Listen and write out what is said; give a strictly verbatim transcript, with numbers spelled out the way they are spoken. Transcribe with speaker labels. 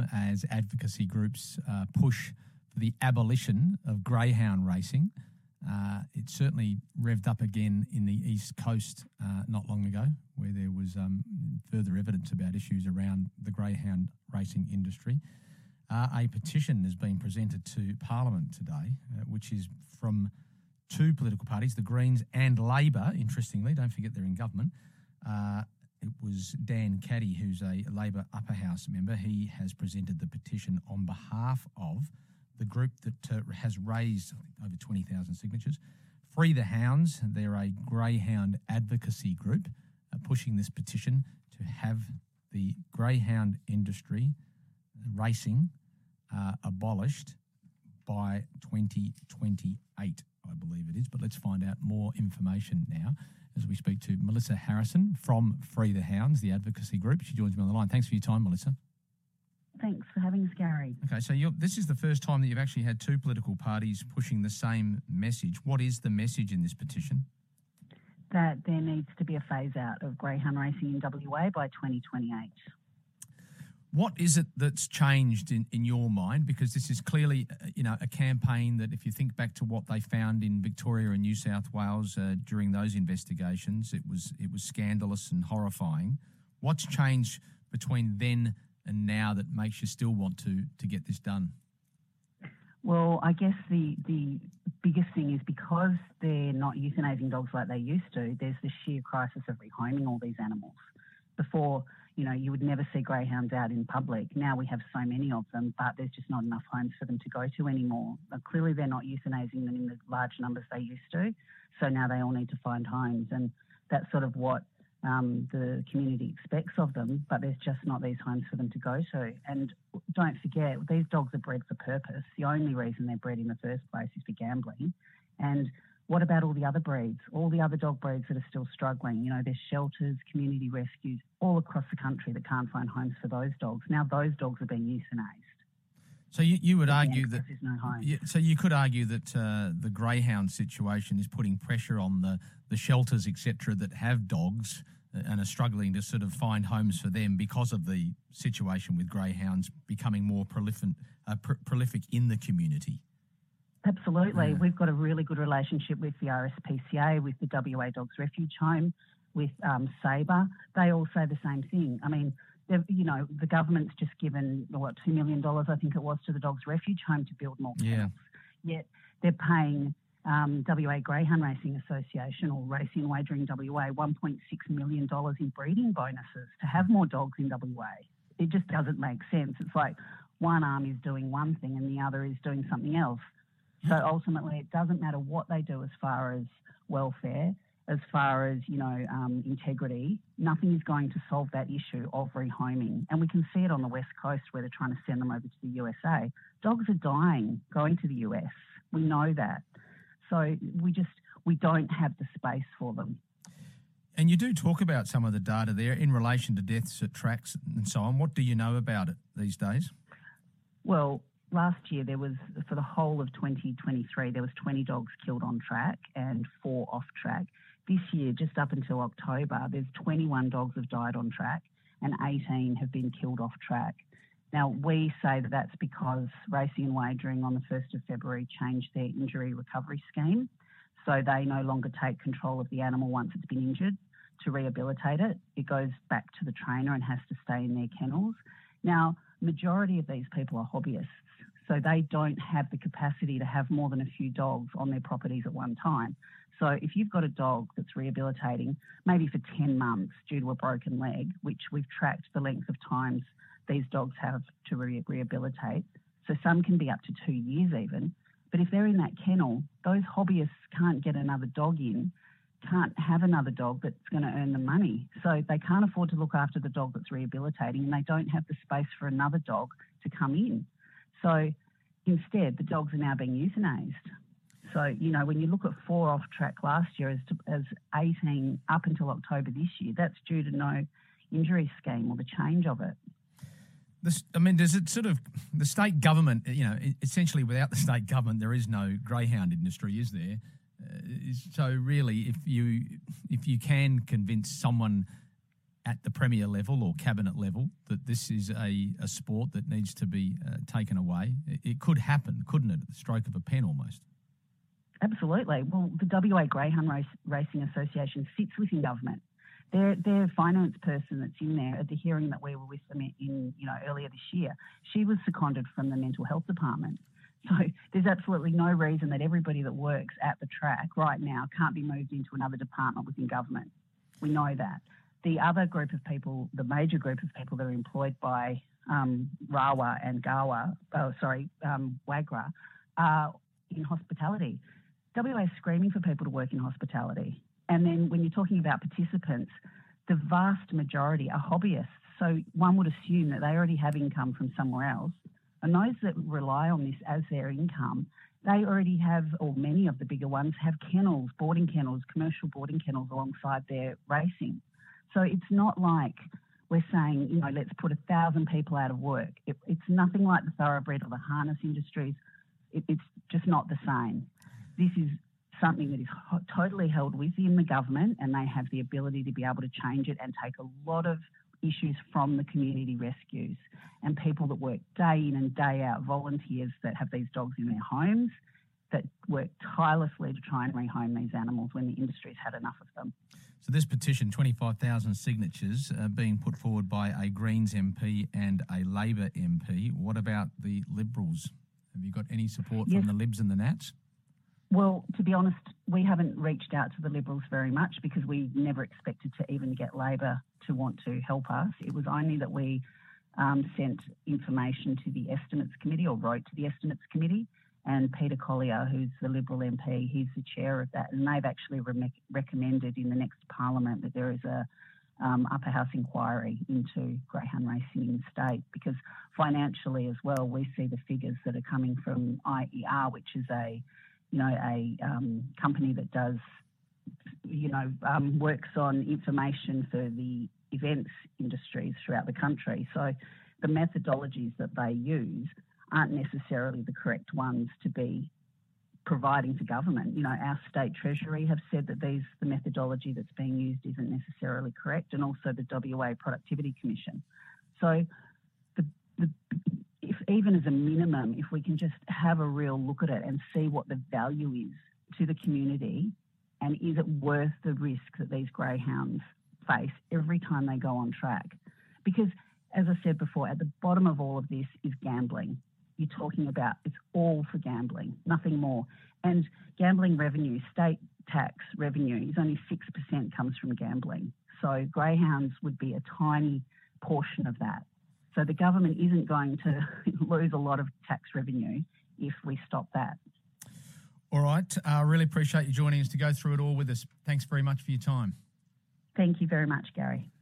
Speaker 1: as advocacy groups uh, push for the abolition of greyhound racing. Uh, it certainly revved up again in the East Coast uh, not long ago, where there was um, further evidence about issues around the greyhound racing industry. Uh, a petition has been presented to Parliament today, uh, which is from two political parties, the Greens and Labor, interestingly. Don't forget they're in government. Uh, it was Dan Caddy, who's a Labor upper house member. He has presented the petition on behalf of the group that uh, has raised I think, over twenty thousand signatures. Free the Hounds, they're a greyhound advocacy group uh, pushing this petition to have the greyhound industry racing uh, abolished by twenty twenty-eight, I believe it is. But let's find out more information now as we speak to Melissa Harrison from Free the Hounds, the advocacy group. She joins me on the line. Thanks for your time, Melissa.
Speaker 2: Thanks for having us, Gary.
Speaker 1: Okay, so you're, this is the first time that you've actually had two political parties pushing the same message. What is the message in this petition?
Speaker 2: That there needs to be a phase out of greyhound racing in W A by twenty twenty-eight.
Speaker 1: What is it that's changed in, in your mind? Because this is clearly, uh, you know, a campaign that, if you think back to what they found in Victoria and New South Wales uh, during those investigations, it was it was scandalous and horrifying. What's changed between then and now that makes you still want to to get this done?
Speaker 2: Well, I guess the the biggest thing is because they're not euthanizing dogs like they used to, there's the sheer crisis of rehoming all these animals. Before, you know, you would never see greyhounds out in public. Now we have so many of them, but there's just not enough homes for them to go to anymore. But clearly they're not euthanizing them in the large numbers they used to, so now they all need to find homes, and that's sort of what um, the community expects of them, but there's just not these homes for them to go to. And don't forget, these dogs are bred for purpose. The only reason they're bred in the first place is for gambling. And what about all the other breeds, all the other dog breeds that are still struggling? You know, there's shelters, community rescues all across the country that can't find homes for those dogs. Now those dogs are being euthanized.
Speaker 1: So you, you would
Speaker 2: Again,
Speaker 1: argue that
Speaker 2: there's no home.
Speaker 1: Yeah, so you could argue that uh, the greyhound situation is putting pressure on the, the shelters, et cetera, that have dogs and are struggling to sort of find homes for them because of the situation with greyhounds becoming more prolific, uh, pr- prolific in the community.
Speaker 2: Absolutely.
Speaker 1: Yeah.
Speaker 2: We've got a really good relationship with the R S P C A, with the W A Dogs Refuge Home, with um, Sabre. They all say the same thing. I mean, you know, the government's just given, what, two million dollars, I think it was, to the Dogs Refuge Home to build more kennels.
Speaker 1: Yeah.
Speaker 2: Yet they're paying um, W A Greyhound Racing Association, or Racing and Wagering W A, one point six million dollars in breeding bonuses to have more dogs in W A. It just doesn't make sense. It's like one arm is doing one thing and the other is doing something else. So ultimately, it doesn't matter what they do as far as welfare, as far as, you know, um, integrity. Nothing is going to solve that issue of rehoming. And we can see it on the West Coast where they're trying to send them over to the U S A. Dogs are dying going to the U S. We know that. So we just, we don't have the space for them.
Speaker 1: And you do talk about some of the data there in relation to deaths at tracks and so on. What do you know about it these days?
Speaker 2: Well, last year there was, for the whole of twenty twenty-three, there was twenty dogs killed on track and four off track. This year, just up until October, there's twenty-one dogs have died on track and eighteen have been killed off track. Now, we say that that's because Racing and Wagering on the first of February changed their injury recovery scheme. So they no longer take control of the animal once it's been injured to rehabilitate it. It goes back to the trainer and has to stay in their kennels. Now, majority of these people are hobbyists, so they don't have the capacity to have more than a few dogs on their properties at one time. So if you've got a dog that's rehabilitating, maybe for ten months due to a broken leg, which we've tracked the length of times these dogs have to re- rehabilitate, so some can be up to two years even, but if they're in that kennel, those hobbyists can't get another dog in, can't have another dog that's going to earn the money. So they can't afford to look after the dog that's rehabilitating, and they don't have the space for another dog to come in. So instead, the dogs are now being euthanized. So, you know, when you look at four off track last year as, to, as eighteen up until October this year, that's due to no injury scheme or the change of it.
Speaker 1: This, I mean, does it sort of, the state government, you know, essentially without the state government, there is no greyhound industry, is there? Uh, so really, if you if you can convince someone at the premier level or cabinet level that this is a, a sport that needs to be uh, taken away? It, it could happen, couldn't it, at the stroke of a pen almost?
Speaker 2: Absolutely. Well, the W A Greyhound Race, Racing Association sits within government. Their their finance person that's in there at the hearing that we were with them in, you know, earlier this year, she was seconded from the mental health department. So there's absolutely no reason that everybody that works at the track right now can't be moved into another department within government. We know that. The other group of people, the major group of people that are employed by um, RAWA and GAWA, oh, sorry, um, WAGRA, are in hospitality. W A is screaming for people to work in hospitality. And then when you're talking about participants, the vast majority are hobbyists. So one would assume that they already have income from somewhere else. And those that rely on this as their income, they already have, or many of the bigger ones, have kennels, boarding kennels, commercial boarding kennels alongside their racing. So it's not like we're saying, you know, let's put a thousand people out of work. It, it's nothing like the thoroughbred or the harness industries. It, it's just not the same. This is something that is ho- totally held within the government, and they have the ability to be able to change it and take a lot of issues from the community rescues and people that work day in and day out, volunteers that have these dogs in their homes, that work tirelessly to try and rehome these animals when the industry's had enough of them.
Speaker 1: So this petition, twenty-five thousand signatures, uh, being put forward by a Greens M P and a Labor M P. What about the Liberals? Have you got any support
Speaker 2: Yes.
Speaker 1: from the Libs and the Nats?
Speaker 2: Well, to be honest, we haven't reached out to the Liberals very much because we never expected to even get Labor to want to help us. It was only that we um, sent information to the Estimates Committee, or wrote to the Estimates Committee, and Peter Collier, who's the Liberal M P, he's the chair of that, and they've actually re- recommended in the next Parliament that there is a um, upper house inquiry into greyhound racing in the state, because financially as well, we see the figures that are coming from I E R, which is a you know, a um, company that does, you know, um, works on information for the events industries throughout the country. So the methodologies that they use aren't necessarily the correct ones to be providing to government. You know, our state treasury have said that these the methodology that's being used isn't necessarily correct, and also the W A Productivity Commission. So the the if even as a minimum, if we can just have a real look at it and see what the value is to the community, and is it worth the risk that these greyhounds face every time they go on track? Because, as I said before, at the bottom of all of this is gambling. You're talking about it's all for gambling, nothing more. And gambling revenue, state tax revenue, is only six percent comes from gambling. So greyhounds would be a tiny portion of that. So the government isn't going to lose a lot of tax revenue if we stop that.
Speaker 1: All right. I uh, really appreciate you joining us to go through it all with us. Thanks very much for your time.
Speaker 2: Thank you very much, Gary.